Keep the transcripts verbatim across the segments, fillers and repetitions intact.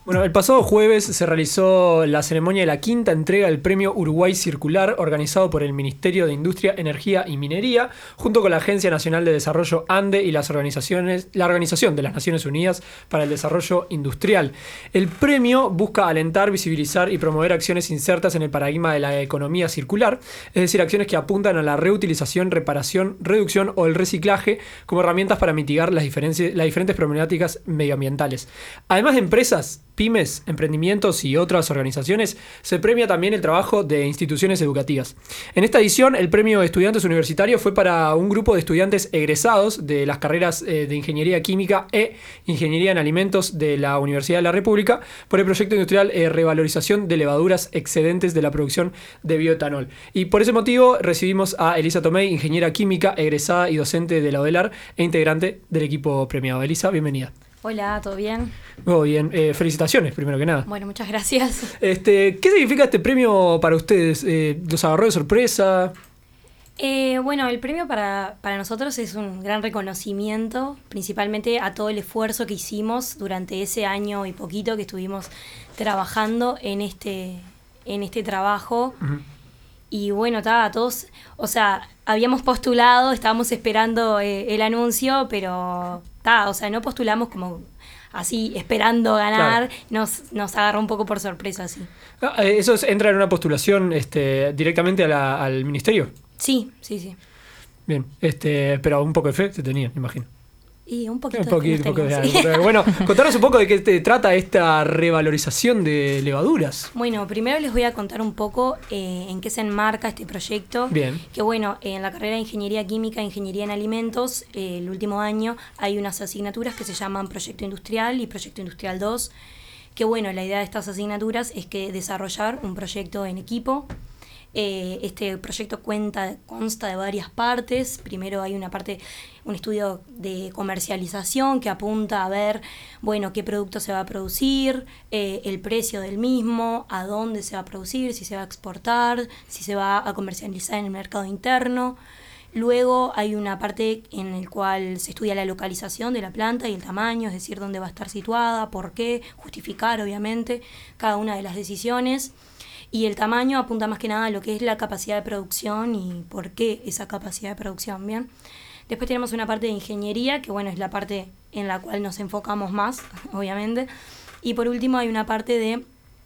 Bueno, el pasado jueves se realizó la ceremonia de la quinta entrega del Premio Uruguay Circular, organizado por el Ministerio de Industria, Energía y Minería, junto con la Agencia Nacional de Desarrollo ANDE y las organizaciones, la Organización de las Naciones Unidas para el Desarrollo Industrial. El premio busca alentar, visibilizar y promover acciones insertas en el paradigma de la economía circular, es decir, acciones que apuntan a la reutilización, reparación, reducción o el reciclaje como herramientas para mitigar las, diferencias, las diferentes problemáticas medioambientales. Además de empresas, pymes, emprendimientos y otras organizaciones, se premia también el trabajo de instituciones educativas. En esta edición, el premio Estudiantes Universitarios fue para un grupo de estudiantes egresados de las carreras eh, de Ingeniería Química e Ingeniería en Alimentos de la Universidad de la República por el proyecto industrial eh, Revalorización de levaduras excedentes de la producción de bioetanol. Y por ese motivo recibimos a Elisa Tomei, ingeniera química, egresada y docente de la UDELAR e integrante del equipo premiado. Elisa, bienvenida. Hola, ¿todo bien? Muy bien, eh, felicitaciones primero que nada. Bueno, muchas gracias. Este, ¿qué significa este premio para ustedes? Eh, ¿Los agarró de sorpresa? Eh, bueno, el premio para, para nosotros es un gran reconocimiento, principalmente a todo el esfuerzo que hicimos durante ese año y poquito que estuvimos trabajando en este, en este trabajo. Uh-huh. Y bueno, ta, a todos, o sea, habíamos postulado, estábamos esperando eh, el anuncio, pero ta, o sea, no postulamos como así, esperando ganar, claro. nos, nos agarró un poco por sorpresa, sí. Ah, ¿eso es, entra en una postulación este, directamente a la, al ministerio? Sí, sí, sí. Bien, este, pero un poco de fe se tenía, me imagino. Y un poquito un poquito, de poco de, sí. de, Bueno, contanos un poco de qué te trata esta revalorización de levaduras. Bueno, primero les voy a contar un poco eh, en qué se enmarca este proyecto. Bien. Que bueno, en la carrera de Ingeniería Química e Ingeniería en Alimentos, eh, el último año hay unas asignaturas que se llaman Proyecto Industrial y Proyecto Industrial dos. Que bueno, la idea de estas asignaturas es que desarrollar un proyecto en equipo. Eh, este proyecto cuenta, consta de varias partes. Primero hay una parte, un estudio de comercialización que apunta a ver, bueno, qué producto se va a producir, eh, el precio del mismo, a dónde se va a producir, si se va a exportar, si se va a comercializar en el mercado interno. Luego hay una parte en la cual se estudia la localización de la planta y el tamaño, es decir, dónde va a estar situada, por qué, justificar obviamente cada una de las decisiones. Y el tamaño apunta más que nada a lo que es la capacidad de producción y por qué esa capacidad de producción, ¿bien? Después tenemos una parte de ingeniería, que bueno, es la parte en la cual nos enfocamos más, obviamente. Y por último hay una parte de,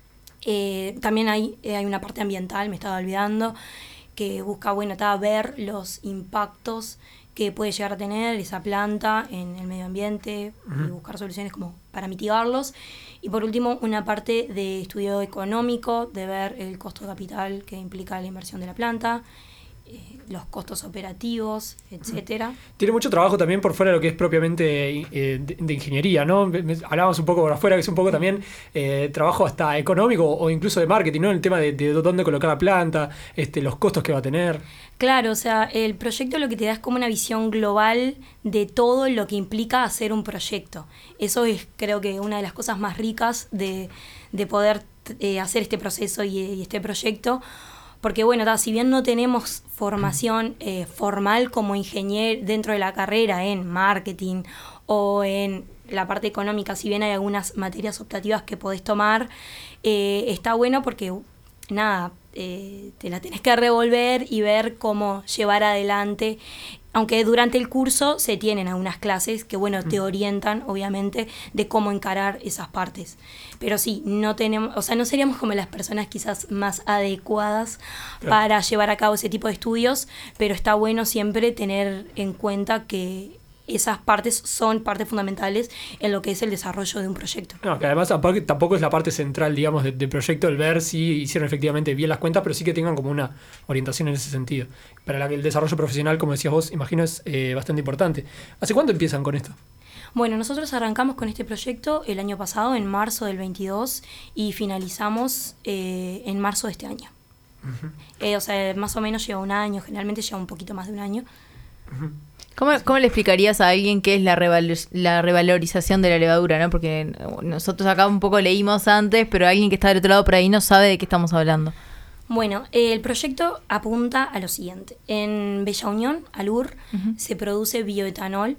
eh, también hay, eh, hay una parte ambiental, me estaba olvidando, que busca, bueno, está ver los impactos que puede llegar a tener esa planta en el medio ambiente uh-huh. y buscar soluciones como para mitigarlos. Y por último, una parte de estudio económico, de ver el costo de capital que implica la inversión de la planta, eh, los costos operativos, etcétera. Tiene mucho trabajo también por fuera de lo que es propiamente eh, de, de ingeniería, ¿no? Hablábamos un poco por afuera, que es un poco también eh, trabajo hasta económico o incluso de marketing, ¿no? El tema de, de dónde colocar la planta, este, los costos que va a tener. Claro, o sea, el proyecto lo que te da es como una visión global de todo lo que implica hacer un proyecto. Eso es, creo que, una de las cosas más ricas de, de poder eh, hacer este proceso y, y este proyecto. Porque, bueno, ta, si bien no tenemos formación eh, formal como ingeniero dentro de la carrera en marketing o en la parte económica, si bien hay algunas materias optativas que podés tomar, eh, está bueno porque, nada, eh, te la tenés que revolver y ver cómo llevar adelante. Aunque durante el curso se tienen algunas clases que, bueno, te orientan, obviamente, de cómo encarar esas partes. Pero sí, no tenemos, o sea, no seríamos como las personas quizás más adecuadas claro. para llevar a cabo ese tipo de estudios, pero está bueno siempre tener en cuenta que esas partes son partes fundamentales en lo que es el desarrollo de un proyecto. No, que además tampoco es la parte central, digamos, del de proyecto, el ver si hicieron efectivamente bien las cuentas, pero sí que tengan como una orientación en ese sentido. Para la que el desarrollo profesional, como decías vos, imagino, es eh, bastante importante. ¿Hace cuánto empiezan con esto? Bueno, nosotros arrancamos con este proyecto el año pasado, en marzo del veintidós, y finalizamos eh, en marzo de este año. Uh-huh. Eh, o sea, más o menos lleva un año, generalmente lleva un poquito más de un año. Uh-huh. ¿Cómo, ¿Cómo le explicarías a alguien qué es la, revalor, la revalorización de la levadura, ¿no? Porque nosotros acá un poco leímos antes, pero alguien que está del otro lado por ahí no sabe de qué estamos hablando. Bueno, eh, el proyecto apunta a lo siguiente. En Bella Unión, Alur, uh-huh. se produce bioetanol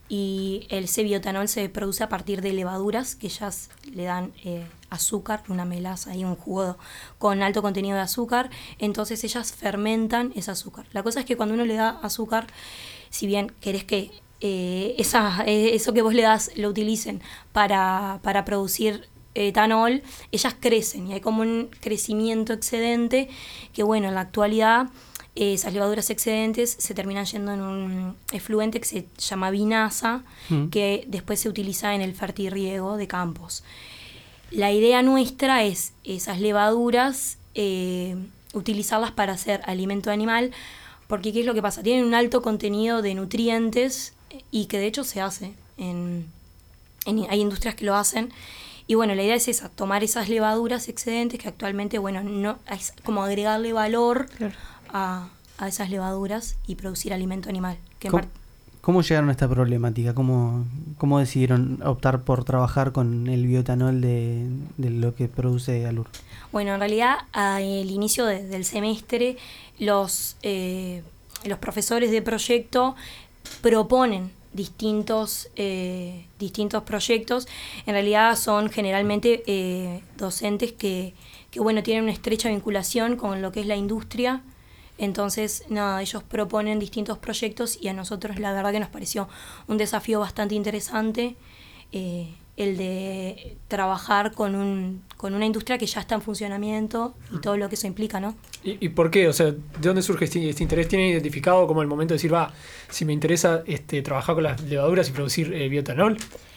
y ese bioetanol se produce a partir de levaduras que ellas le dan eh, azúcar, una melaza y un jugo con alto contenido de azúcar, entonces ellas fermentan ese azúcar. La cosa es que cuando uno le da azúcar, si bien querés que eh, esa, eh, eso que vos le das lo utilicen para, para producir etanol, ellas crecen y hay como un crecimiento excedente que bueno, en la actualidad eh, esas levaduras excedentes se terminan yendo en un efluente que se llama vinaza, mm. que después se utiliza en el fertirriego de campos. La idea nuestra es esas levaduras eh, utilizarlas para hacer alimento animal, porque ¿qué es lo que pasa? Tienen un alto contenido de nutrientes y que de hecho se hace, en, en, hay industrias que lo hacen. Y bueno, la idea es esa, tomar esas levaduras excedentes que actualmente, bueno, no es como agregarle valor claro. a, a esas levaduras y producir alimento animal. Que ¿Cómo, part- ¿Cómo llegaron a esta problemática? ¿Cómo, cómo decidieron optar por trabajar con el bioetanol de, de lo que produce Alur? Bueno, en realidad, al inicio de, del semestre, los, eh, los profesores de proyecto proponen distintos eh, distintos proyectos. En realidad son generalmente eh, docentes que, que bueno tienen una estrecha vinculación con lo que es la industria, entonces nada, ellos proponen distintos proyectos y a nosotros la verdad que nos pareció un desafío bastante interesante eh, el de trabajar con un con una industria que ya está en funcionamiento y todo lo que eso implica, ¿no? ¿Y, y por qué? O sea, ¿de dónde surge este, este interés? ¿Tienen identificado como el momento de decir, va, si me interesa este, trabajar con las levaduras y producir eh, bioetanol?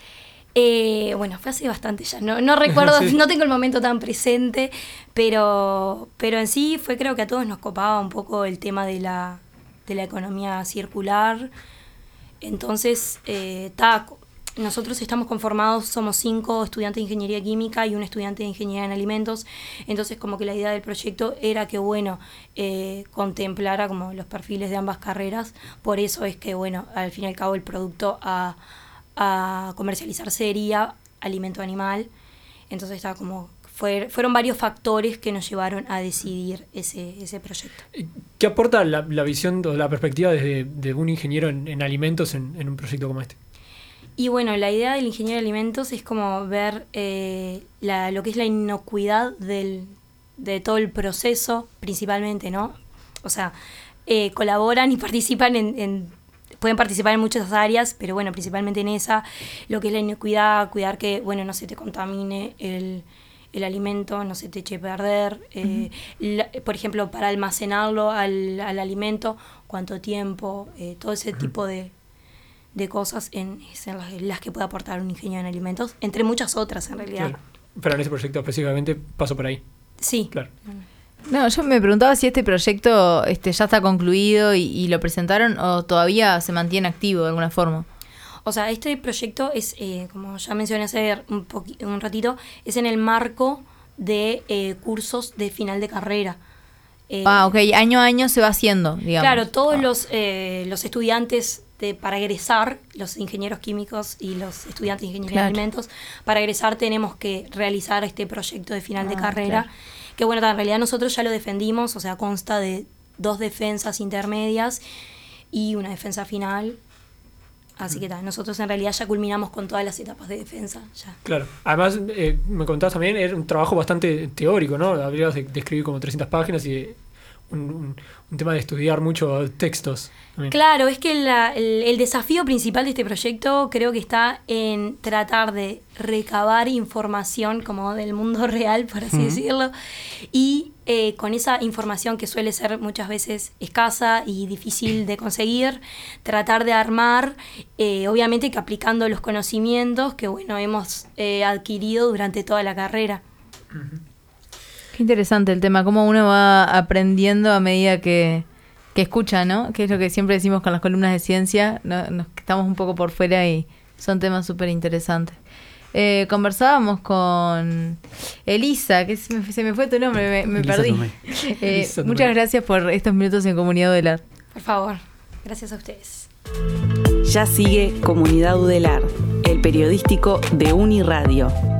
Eh, bueno, fue hace bastante ya, no, no recuerdo, sí. No tengo el momento tan presente, pero, pero en sí fue creo que a todos nos copaba un poco el tema de la, de la economía circular. Entonces, eh, ta, nosotros estamos conformados, somos cinco estudiantes de ingeniería química y un estudiante de ingeniería en alimentos, entonces como que la idea del proyecto era que bueno, eh, contemplara como los perfiles de ambas carreras, por eso es que bueno, al fin y al cabo el producto a, a comercializar sería alimento animal, entonces estaba como, fue, fueron varios factores que nos llevaron a decidir ese, ese proyecto. ¿Qué aporta la, la visión o la perspectiva desde de un ingeniero en, en alimentos en, en un proyecto como este? Y bueno, la idea del ingeniero de alimentos es como ver eh, la, lo que es la inocuidad del, de todo el proceso, principalmente, ¿no? O sea, eh, colaboran y participan en, en, pueden participar en muchas áreas, pero bueno, principalmente en esa, lo que es la inocuidad, cuidar que, bueno, no se te contamine el, el alimento, no se te eche a perder, eh, uh-huh. la, por ejemplo, para almacenarlo al, al alimento, cuánto tiempo, eh, todo ese uh-huh. tipo de... de cosas en, en las, las que puede aportar un ingeniero en alimentos, entre muchas otras en realidad. Claro. Pero en ese proyecto específicamente pasó por ahí. Sí. Claro. No, yo me preguntaba si este proyecto este, ya está concluido y, y lo presentaron o todavía se mantiene activo de alguna forma. O sea, este proyecto es, eh, como ya mencioné hace un, poqu- un ratito, es en el marco de eh, cursos de final de carrera. Eh, ah, ok, año a año se va haciendo, digamos. Claro, todos ah. los, eh, los estudiantes de, para egresar, los ingenieros químicos y los estudiantes de ingeniería claro. de alimentos, para egresar tenemos que realizar este proyecto de final ah, de carrera, claro. que bueno, en realidad nosotros ya lo defendimos, o sea, consta de dos defensas intermedias y una defensa final. Así que tal, nosotros en realidad ya culminamos con todas las etapas de defensa. Ya. Claro, además eh, me contabas también, era un trabajo bastante teórico, ¿no? Habrías de, de escribir como trescientas páginas y de, un, un, un tema de estudiar muchos textos. También. Claro, es que la, el, el desafío principal de este proyecto creo que está en tratar de recabar información como del mundo real, por así uh-huh. decirlo, y eh, con esa información que suele ser muchas veces escasa y difícil de conseguir, tratar de armar, eh, obviamente que aplicando los conocimientos que bueno hemos eh, adquirido durante toda la carrera. Uh-huh. Qué interesante el tema, cómo uno va aprendiendo a medida que, que escucha, ¿no? Que es lo que siempre decimos con las columnas de ciencia, ¿no? Nos estamos un poco por fuera y son temas súper interesantes. Eh, conversábamos con Elisa, que se me, se me fue tu nombre, me, me Elisa perdí. Eh, muchas gracias por estos minutos en Comunidad Udelar. Por favor, gracias a ustedes. Ya sigue Comunidad Udelar, el periodístico de Uniradio.